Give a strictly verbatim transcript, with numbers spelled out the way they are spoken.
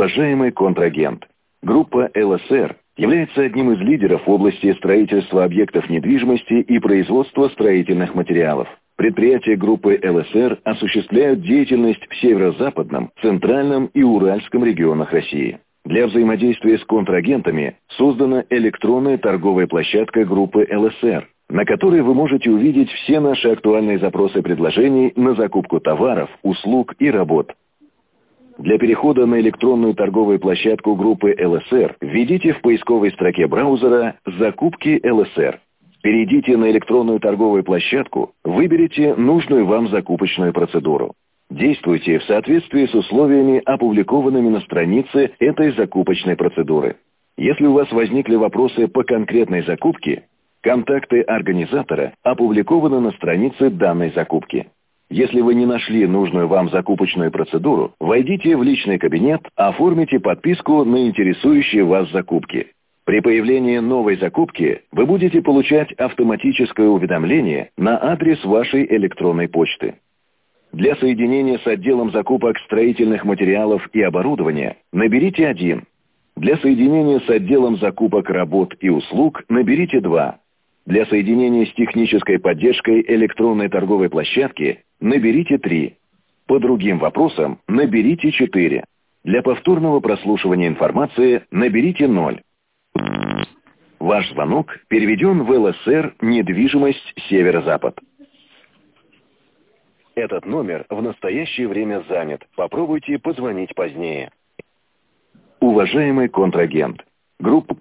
Уважаемый контрагент, группа эл эс эр является одним из лидеров в области строительства объектов недвижимости и производства строительных материалов. Предприятия группы эл эс эр осуществляют деятельность в северо-западном, центральном и уральском регионах России. Для взаимодействия с контрагентами создана электронная торговая площадка группы эл эс эр, на которой вы можете увидеть все наши актуальные запросы предложений на закупку товаров, услуг и работ. Для перехода на электронную торговую площадку группы эл эс эр введите в поисковой строке браузера «Закупки эл эс эр». Перейдите на электронную торговую площадку, выберите нужную вам закупочную процедуру. Действуйте в соответствии с условиями, опубликованными на странице этой закупочной процедуры. Если у вас возникли вопросы по конкретной закупке, контакты организатора опубликованы на странице данной закупки. Если вы не нашли нужную вам закупочную процедуру, войдите в личный кабинет, оформите подписку на интересующие вас закупки. При появлении новой закупки вы будете получать автоматическое уведомление на адрес вашей электронной почты. Для соединения с отделом закупок строительных материалов и оборудования наберите один. Для соединения с отделом закупок работ и услуг наберите два. Для соединения с технической поддержкой электронной торговой площадки наберите три. По другим вопросам наберите четыре. Для повторного прослушивания информации наберите ноль. Ваш звонок переведен в эл эс эр «Недвижимость Северо-Запад». Этот номер в настоящее время занят. Попробуйте позвонить позднее. Уважаемый контрагент, группа